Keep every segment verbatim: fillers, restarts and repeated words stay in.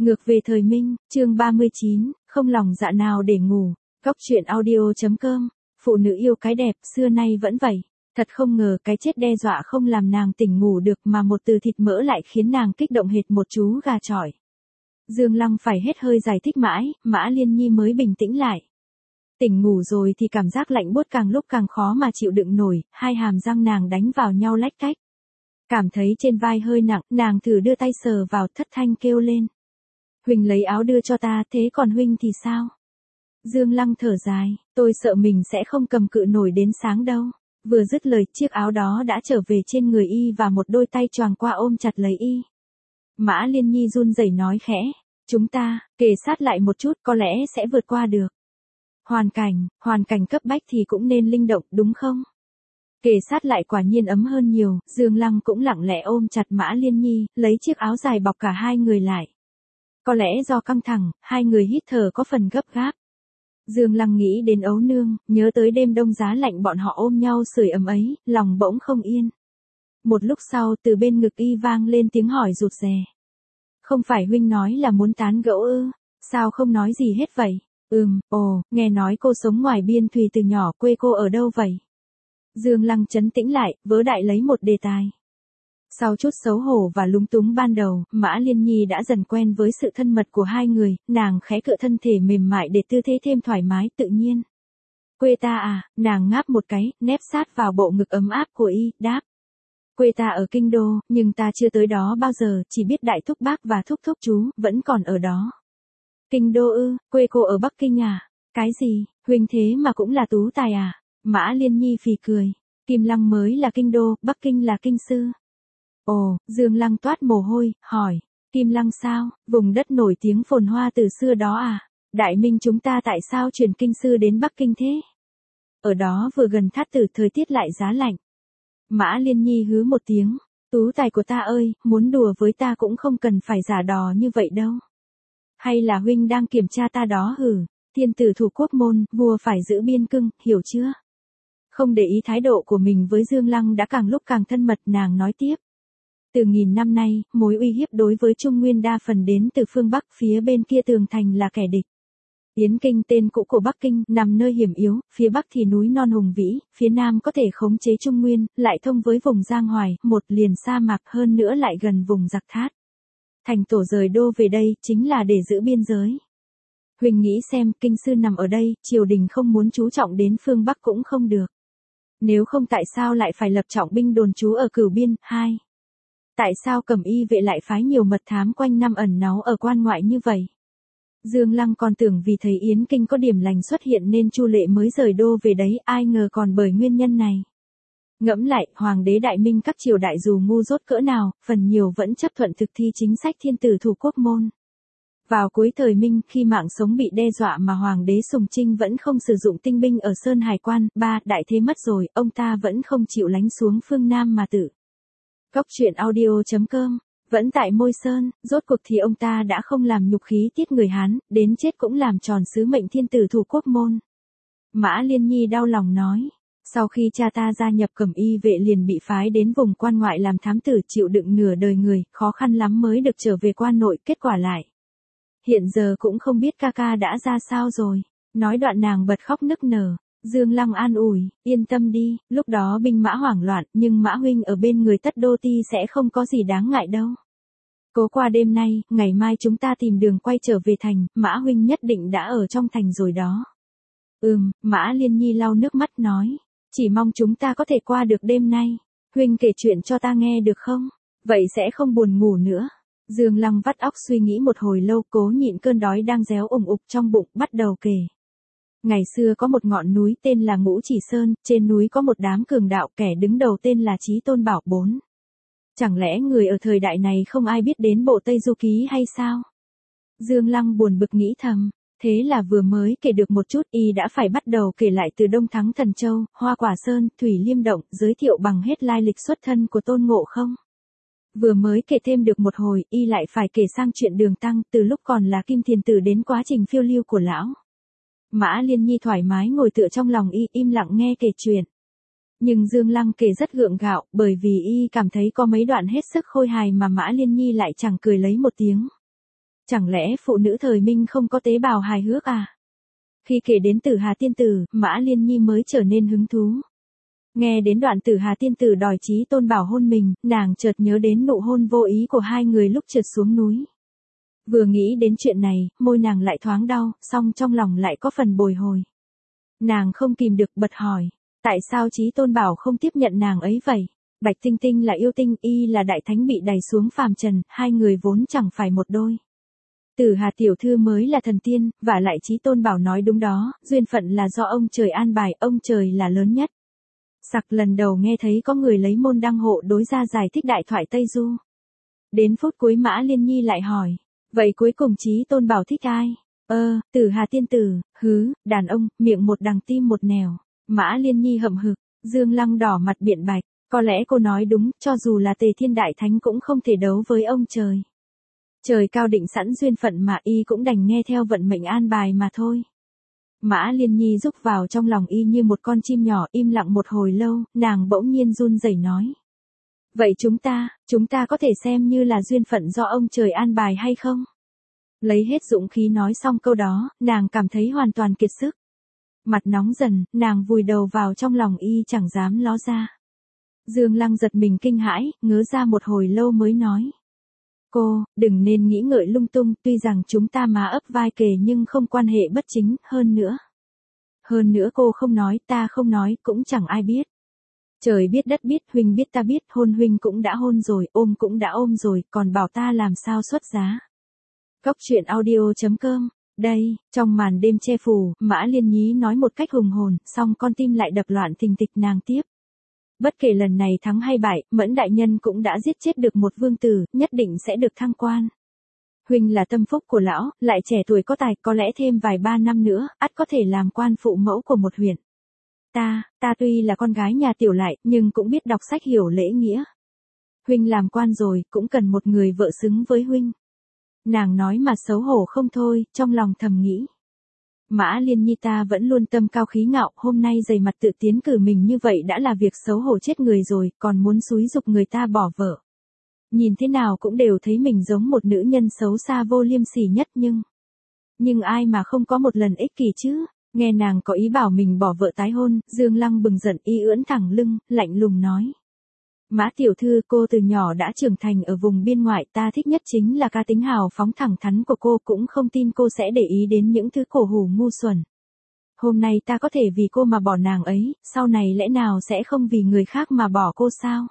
Ngược về thời Minh, chương ba mươi chín, không lòng dạ nào để ngủ. Góc truyện audio.com, phụ nữ yêu cái đẹp, xưa nay vẫn vậy. Thật không ngờ cái chết đe dọa không làm nàng tỉnh ngủ được mà một từ thịt mỡ lại khiến nàng kích động hệt một chú gà chọi. Dương Lăng phải hết hơi giải thích mãi, Mã Liên Nhi mới bình tĩnh lại. Tỉnh ngủ rồi thì cảm giác lạnh buốt càng lúc càng khó mà chịu đựng nổi, hai hàm răng nàng đánh vào nhau lách cách. Cảm thấy trên vai hơi nặng, nàng thử đưa tay sờ vào, thất thanh kêu lên. Huynh lấy áo đưa cho ta, thế còn huynh thì sao? Dương Lăng thở dài, tôi sợ mình sẽ không cầm cự nổi đến sáng đâu. Vừa dứt lời, chiếc áo đó đã trở về trên người y và một đôi tay choàng qua ôm chặt lấy y. Mã Liên Nhi run rẩy nói khẽ, chúng ta, kề sát lại một chút có lẽ sẽ vượt qua được. Hoàn cảnh, hoàn cảnh cấp bách thì cũng nên linh động, đúng không? Kề sát lại quả nhiên ấm hơn nhiều, Dương Lăng cũng lặng lẽ ôm chặt Mã Liên Nhi, lấy chiếc áo dài bọc cả hai người lại. Có lẽ do căng thẳng, hai người hít thở có phần gấp gáp. Dương Lăng nghĩ đến Ấu Nương, nhớ tới đêm đông giá lạnh bọn họ ôm nhau sưởi ấm ấy, lòng bỗng không yên. Một lúc sau, từ bên ngực y vang lên tiếng hỏi rụt rè. Không phải huynh nói là muốn tán gẫu ư, sao không nói gì hết vậy? Ừm, ồ, nghe nói cô sống ngoài biên thùy từ nhỏ, quê cô ở đâu vậy? Dương Lăng trấn tĩnh lại, vớ đại lấy một đề tài. Sau chút xấu hổ và lúng túng ban đầu, Mã Liên Nhi đã dần quen với sự thân mật của hai người, nàng khẽ cựa thân thể mềm mại để tư thế thêm thoải mái tự nhiên. Quê ta à, nàng ngáp một cái, nép sát vào bộ ngực ấm áp của y, đáp. Quê ta ở Kinh Đô, nhưng ta chưa tới đó bao giờ, chỉ biết đại thúc bác và thúc thúc chú, vẫn còn ở đó. Kinh Đô ư, quê cô ở Bắc Kinh à? Cái gì, huynh thế mà cũng là tú tài à? Mã Liên Nhi phì cười. Kim Lăng mới là Kinh Đô, Bắc Kinh là Kinh Sư. Ồ, Dương Lăng toát mồ hôi, hỏi, Kim Lăng sao, vùng đất nổi tiếng phồn hoa từ xưa đó à? Đại Minh chúng ta tại sao chuyển kinh sư đến Bắc Kinh thế? Ở đó vừa gần Thát Tử, thời tiết lại giá lạnh. Mã Liên Nhi hứ một tiếng, tú tài của ta ơi, muốn đùa với ta cũng không cần phải giả đò như vậy đâu. Hay là huynh đang kiểm tra ta đó hử? Thiên tử thủ quốc môn, vua phải giữ biên cương, hiểu chưa? Không để ý thái độ của mình với Dương Lăng đã càng lúc càng thân mật, nàng nói tiếp. Từ nghìn năm nay, mối uy hiếp đối với Trung Nguyên đa phần đến từ phương Bắc, phía bên kia tường thành là kẻ địch. Yến Kinh tên cũ của Bắc Kinh, nằm nơi hiểm yếu, phía Bắc thì núi non hùng vĩ, phía Nam có thể khống chế Trung Nguyên, lại thông với vùng Giang Hoài, một liền sa mạc, hơn nữa lại gần vùng giặc Thát. Thành tổ rời đô về đây, chính là để giữ biên giới. Huỳnh nghĩ xem, kinh sư nằm ở đây, triều đình không muốn chú trọng đến phương Bắc cũng không được. Nếu không tại sao lại phải lập trọng binh đồn trú ở Cửu Biên? Hai. Tại sao Cẩm Y vệ lại phái nhiều mật thám quanh năm ẩn náu ở quan ngoại như vậy? Dương Lăng còn tưởng vì thấy Yến Kinh có điểm lành xuất hiện nên Chu Lệ mới rời đô về đấy, ai ngờ còn bởi nguyên nhân này. Ngẫm lại, hoàng đế Đại Minh các triều đại dù ngu dốt cỡ nào, phần nhiều vẫn chấp thuận thực thi chính sách thiên tử thủ quốc môn. Vào cuối thời Minh, khi mạng sống bị đe dọa mà hoàng đế Sùng Trinh vẫn không sử dụng tinh binh ở Sơn Hải Quan, ba, đại thế mất rồi, ông ta vẫn không chịu lánh xuống phương Nam mà tử. Góc truyện audio.com, vẫn tại Môi Sơn, rốt cuộc thì ông ta đã không làm nhục khí tiết người Hán, đến chết cũng làm tròn sứ mệnh thiên tử thủ quốc môn. Mã Liên Nhi đau lòng nói, sau khi cha ta gia nhập Cẩm Y vệ liền bị phái đến vùng quan ngoại làm thám tử, chịu đựng nửa đời người, khó khăn lắm mới được trở về quan nội, kết quả lại. Hiện giờ cũng không biết ca ca đã ra sao rồi. Nói đoạn nàng bật khóc nức nở. Dương Lăng an ủi, yên tâm đi, lúc đó binh mã hoảng loạn, nhưng Mã huynh ở bên người Tất Đô Ti sẽ không có gì đáng ngại đâu. Cố qua đêm nay, ngày mai chúng ta tìm đường quay trở về thành, Mã huynh nhất định đã ở trong thành rồi đó. Ừm, Mã Liên Nhi lau nước mắt nói, chỉ mong chúng ta có thể qua được đêm nay. Huynh kể chuyện cho ta nghe được không? Vậy sẽ không buồn ngủ nữa. Dương Lăng vắt óc suy nghĩ một hồi lâu, cố nhịn cơn đói đang réo ủng ục trong bụng, bắt đầu kể. Ngày xưa có một ngọn núi tên là Ngũ Chỉ Sơn, trên núi có một đám cường đạo, kẻ đứng đầu tên là Chí Tôn Bảo Bốn. Chẳng lẽ người ở thời đại này không ai biết đến bộ Tây Du Ký hay sao? Dương Lăng buồn bực nghĩ thầm, thế là vừa mới kể được một chút, y đã phải bắt đầu kể lại từ Đông Thắng Thần Châu, Hoa Quả Sơn, Thủy Liêm Động, giới thiệu bằng hết lai lịch xuất thân của Tôn Ngộ Không. Vừa mới kể thêm được một hồi, y lại phải kể sang chuyện Đường Tăng, từ lúc còn là Kim Thiền Tử đến quá trình phiêu lưu của lão. Mã Liên Nhi thoải mái ngồi tựa trong lòng y, im lặng nghe kể chuyện. Nhưng Dương Lăng kể rất gượng gạo, bởi vì y cảm thấy có mấy đoạn hết sức khôi hài mà Mã Liên Nhi lại chẳng cười lấy một tiếng. Chẳng lẽ phụ nữ thời Minh không có tế bào hài hước à? Khi kể đến Tử Hà tiên tử, Mã Liên Nhi mới trở nên hứng thú. Nghe đến đoạn Tử Hà tiên tử đòi Chí Tôn Bảo hôn mình, nàng chợt nhớ đến nụ hôn vô ý của hai người lúc trượt xuống núi. Vừa nghĩ đến chuyện này, môi nàng lại thoáng đau, song trong lòng lại có phần bồi hồi. Nàng không kìm được bật hỏi, tại sao Chí Tôn Bảo không tiếp nhận nàng ấy vậy? Bạch Tinh Tinh là yêu tinh, y là đại thánh bị đày xuống phàm trần, hai người vốn chẳng phải một đôi. Tử Hà tiểu thư mới là thần tiên, và lại Chí Tôn Bảo nói đúng đó, duyên phận là do ông trời an bài, ông trời là lớn nhất. Sặc lần đầu nghe thấy có người lấy môn đăng hộ đối ra giải thích đại thoại Tây Du. Đến phút cuối Mã Liên Nhi lại hỏi, vậy cuối cùng Chí Tôn Bảo thích ai? Ơ, Tử Hà tiên tử, hứ, đàn ông, miệng một đằng tim một nẻo. Mã Liên Nhi hậm hực, Dương Lăng đỏ mặt biện bạch, có lẽ cô nói đúng, cho dù là Tề Thiên Đại Thánh cũng không thể đấu với ông trời. Trời cao định sẵn duyên phận mà y cũng đành nghe theo vận mệnh an bài mà thôi. Mã Liên Nhi rúc vào trong lòng y như một con chim nhỏ, im lặng một hồi lâu, nàng bỗng nhiên run rẩy nói. Vậy chúng ta, chúng ta có thể xem như là duyên phận do ông trời an bài hay không? Lấy hết dũng khí nói xong câu đó, nàng cảm thấy hoàn toàn kiệt sức. Mặt nóng dần, nàng vùi đầu vào trong lòng y chẳng dám ló ra. Dương Lăng giật mình kinh hãi, ngớ ra một hồi lâu mới nói. Cô, đừng nên nghĩ ngợi lung tung, tuy rằng chúng ta má ấp vai kề nhưng không quan hệ bất chính, hơn nữa. Hơn nữa cô không nói, ta không nói, cũng chẳng ai biết. Trời biết đất biết, huynh biết ta biết, hôn huynh cũng đã hôn rồi, ôm cũng đã ôm rồi, còn bảo ta làm sao xuất giá. Góc truyện audio chấm com, đây, trong màn đêm che phủ, Mã Liên Nhí nói một cách hùng hồn, song con tim lại đập loạn thình thịch nàng tiếp. Bất kể lần này thắng hay bại, Mẫn đại nhân cũng đã giết chết được một vương tử, nhất định sẽ được thăng quan. Huynh là tâm phúc của lão, lại trẻ tuổi có tài, có lẽ thêm vài ba năm nữa, ắt có thể làm quan phụ mẫu của một huyện. Ta, ta tuy là con gái nhà tiểu lại, nhưng cũng biết đọc sách hiểu lễ nghĩa. Huynh làm quan rồi, cũng cần một người vợ xứng với huynh. Nàng nói mà xấu hổ không thôi, trong lòng thầm nghĩ. Mã Liên Nhi ta vẫn luôn tâm cao khí ngạo, hôm nay dày mặt tự tiến cử mình như vậy đã là việc xấu hổ chết người rồi, còn muốn xúi giục người ta bỏ vợ. Nhìn thế nào cũng đều thấy mình giống một nữ nhân xấu xa vô liêm sỉ nhất nhưng... Nhưng ai mà không có một lần ích kỷ chứ, nghe nàng có ý bảo mình bỏ vợ tái hôn, Dương Lăng bừng giận y ưỡn thẳng lưng, lạnh lùng nói. Mã tiểu thư, cô từ nhỏ đã trưởng thành ở vùng biên ngoại, ta thích nhất chính là cá tính hào phóng thẳng thắn của cô, cũng không tin cô sẽ để ý đến những thứ cổ hủ ngu xuẩn. Hôm nay ta có thể vì cô mà bỏ nàng ấy, sau này lẽ nào sẽ không vì người khác mà bỏ cô sao?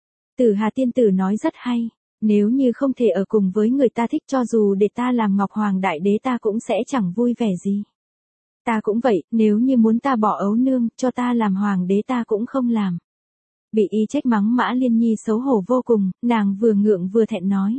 Tử Hà tiên tử nói rất hay, nếu như không thể ở cùng với người ta thích, cho dù để ta làm Ngọc Hoàng đại đế ta cũng sẽ chẳng vui vẻ gì. Ta cũng vậy, nếu như muốn ta bỏ ấu nương, cho ta làm hoàng đế ta cũng không làm. Bị y trách mắng Mã Liên Nhi xấu hổ vô cùng, nàng vừa ngượng vừa thẹn nói.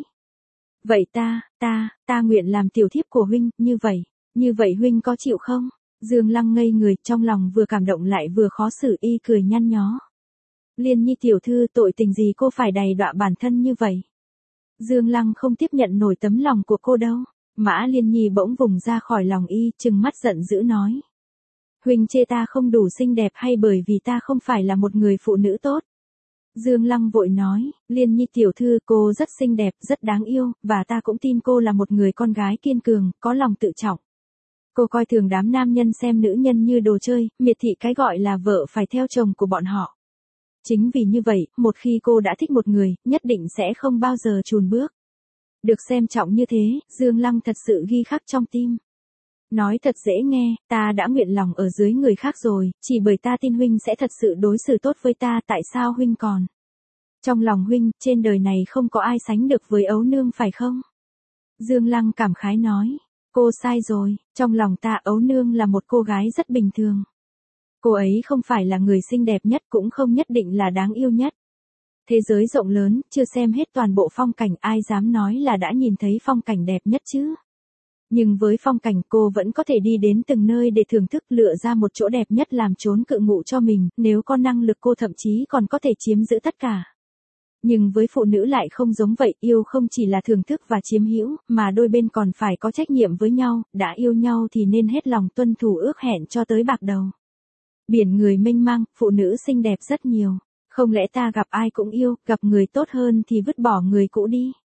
Vậy ta, ta, ta nguyện làm tiểu thiếp của huynh, như vậy, như vậy huynh có chịu không? Dương Lăng ngây người, trong lòng vừa cảm động lại vừa khó xử, y cười nhăn nhó. Liên Nhi tiểu thư, tội tình gì cô phải đầy đọa bản thân như vậy? Dương Lăng không tiếp nhận nổi tấm lòng của cô đâu. Mã Liên Nhi bỗng vùng ra khỏi lòng y, trừng mắt giận dữ nói. Huynh chê ta không đủ xinh đẹp hay bởi vì ta không phải là một người phụ nữ tốt? Dương Lăng vội nói, Liên Nhi tiểu thư, cô rất xinh đẹp, rất đáng yêu, và ta cũng tin cô là một người con gái kiên cường, có lòng tự trọng. Cô coi thường đám nam nhân xem nữ nhân như đồ chơi, miệt thị cái gọi là vợ phải theo chồng của bọn họ. Chính vì như vậy, một khi cô đã thích một người, nhất định sẽ không bao giờ chùn bước. Được xem trọng như thế, Dương Lăng thật sự ghi khắc trong tim. Nói thật dễ nghe, ta đã nguyện lòng ở dưới người khác rồi, chỉ bởi ta tin huynh sẽ thật sự đối xử tốt với ta, tại sao huynh còn? Trong lòng huynh, trên đời này không có ai sánh được với ấu nương phải không? Dương Lăng cảm khái nói, cô sai rồi, trong lòng ta ấu nương là một cô gái rất bình thường. Cô ấy không phải là người xinh đẹp nhất, cũng không nhất định là đáng yêu nhất. Thế giới rộng lớn, chưa xem hết toàn bộ phong cảnh, ai dám nói là đã nhìn thấy phong cảnh đẹp nhất chứ? Nhưng với phong cảnh, cô vẫn có thể đi đến từng nơi để thưởng thức, lựa ra một chỗ đẹp nhất làm chốn cự ngụ cho mình, nếu có năng lực cô thậm chí còn có thể chiếm giữ tất cả. Nhưng với phụ nữ lại không giống vậy, yêu không chỉ là thưởng thức và chiếm hữu, mà đôi bên còn phải có trách nhiệm với nhau, đã yêu nhau thì nên hết lòng tuân thủ ước hẹn cho tới bạc đầu. Biển người mênh mang, phụ nữ xinh đẹp rất nhiều, không lẽ ta gặp ai cũng yêu, gặp người tốt hơn thì vứt bỏ người cũ đi.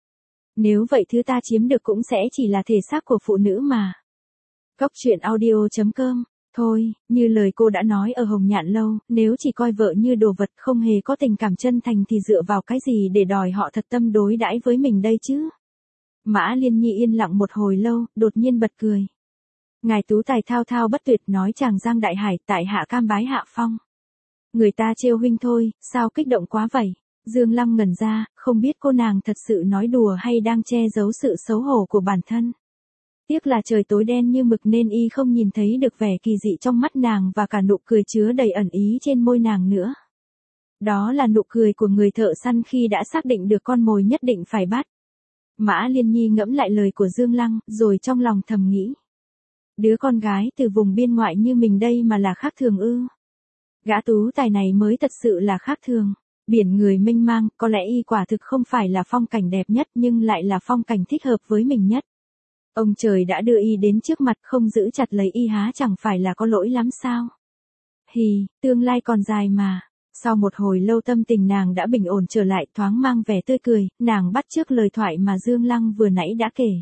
Nếu vậy thứ ta chiếm được cũng sẽ chỉ là thể xác của phụ nữ mà. Góc truyện audio chấm com. Thôi, như lời cô đã nói ở Hồng Nhạn Lâu, nếu chỉ coi vợ như đồ vật không hề có tình cảm chân thành thì dựa vào cái gì để đòi họ thật tâm đối đãi với mình đây chứ? Mã Liên Nhi yên lặng một hồi lâu, đột nhiên bật cười. Ngài tú tài thao thao bất tuyệt nói chàng Giang Đại Hải, tại hạ cam bái hạ phong. Người ta trêu huynh thôi, sao kích động quá vậy? Dương Lăng ngẩn ra, không biết cô nàng thật sự nói đùa hay đang che giấu sự xấu hổ của bản thân. Tiếc là trời tối đen như mực nên y không nhìn thấy được vẻ kỳ dị trong mắt nàng và cả nụ cười chứa đầy ẩn ý trên môi nàng nữa. Đó là nụ cười của người thợ săn khi đã xác định được con mồi nhất định phải bắt. Mã Liên Nhi ngẫm lại lời của Dương Lăng, rồi trong lòng thầm nghĩ. Đứa con gái từ vùng biên ngoại như mình đây mà là khác thường ư. Gã tú tài này mới thật sự là khác thường. Biển người mênh mang, có lẽ y quả thực không phải là phong cảnh đẹp nhất nhưng lại là phong cảnh thích hợp với mình nhất. Ông trời đã đưa y đến trước mặt không giữ chặt lấy y há chẳng phải là có lỗi lắm sao? Hì, tương lai còn dài mà. Sau một hồi lâu tâm tình nàng đã bình ổn trở lại thoáng mang vẻ tươi cười, nàng bắt chước lời thoại mà Dương Lăng vừa nãy đã kể.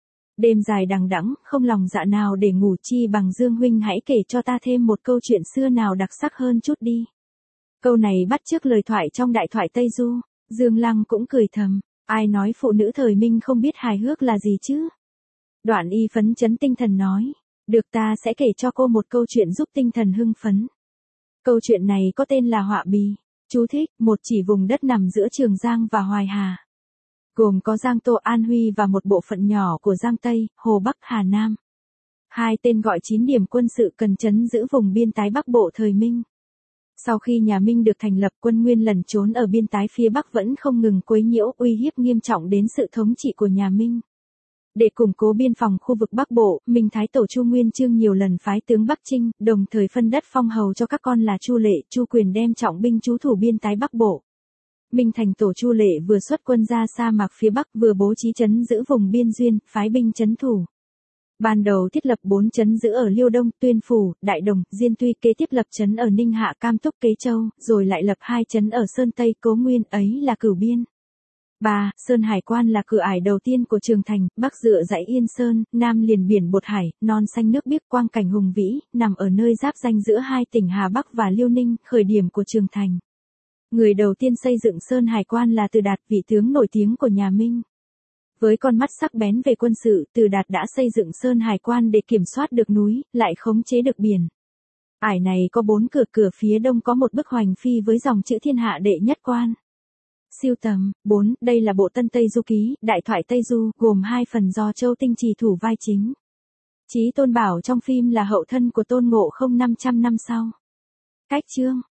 Đêm dài đằng đẵng, không lòng dạ nào để ngủ chi bằng Dương huynh hãy kể cho ta thêm một câu chuyện xưa nào đặc sắc hơn chút đi. Câu này bắt chước lời thoại trong đại thoại Tây Du, Dương Lăng cũng cười thầm, ai nói phụ nữ thời minh không biết hài hước là gì chứ? Đoạn y phấn chấn tinh thần nói, được ta sẽ kể cho cô một câu chuyện giúp tinh thần hưng phấn. Câu chuyện này có tên là Họa Bì, chú thích, một chỉ vùng đất nằm giữa Trường Giang và Hoài Hà. Gồm có Giang Tô An Huy và một bộ phận nhỏ của Giang Tây, Hồ Bắc Hà Nam. Hai tên gọi chín điểm quân sự cần trấn giữ vùng biên tái Bắc Bộ thời Minh. Sau khi nhà Minh được thành lập, quân Nguyên lẩn trốn ở biên tái phía Bắc vẫn không ngừng quấy nhiễu uy hiếp nghiêm trọng đến sự thống trị của nhà Minh. Để củng cố biên phòng khu vực Bắc Bộ, Minh Thái Tổ Chu Nguyên Chương nhiều lần phái tướng Bắc Trinh, đồng thời phân đất phong hầu cho các con là Chu Lệ, Chu Quyền đem trọng binh trú thủ biên tái Bắc Bộ. Minh Thành Tổ Chu Lệ vừa xuất quân ra sa mạc phía Bắc vừa bố trí trấn giữ vùng biên duyên, phái binh trấn thủ. Ban đầu thiết lập bốn trấn giữ ở Liêu Đông, Tuyên Phủ, Đại Đồng, Diên Tuy, kế tiếp lập trấn ở Ninh Hạ, Cam Túc, Kế Châu, rồi lại lập hai trấn ở Sơn Tây, Cố Nguyên, ấy là Cửu Biên. ba. Sơn Hải Quan là cửa ải đầu tiên của Trường Thành, Bắc dựa dãy Yên Sơn, Nam liền biển Bột Hải, non xanh nước biếc quang cảnh hùng vĩ, nằm ở nơi giáp ranh giữa hai tỉnh Hà Bắc và Liêu Ninh, khởi điểm của Trường Thành. Người đầu tiên xây dựng Sơn Hải Quan là Từ Đạt, vị tướng nổi tiếng của nhà Minh. Với con mắt sắc bén về quân sự, Từ Đạt đã xây dựng Sơn Hải Quan để kiểm soát được núi, lại khống chế được biển. Ải này có bốn cửa, cửa phía đông có một bức hoành phi với dòng chữ Thiên Hạ Đệ Nhất Quan. Siêu tầm, bốn. Đây là bộ Tân Tây Du Ký, đại thoại Tây Du, gồm hai phần do Châu Tinh trì thủ vai chính. Chí Tôn Bảo trong phim là hậu thân của Tôn Ngộ Không năm trăm năm sau. Cách chương.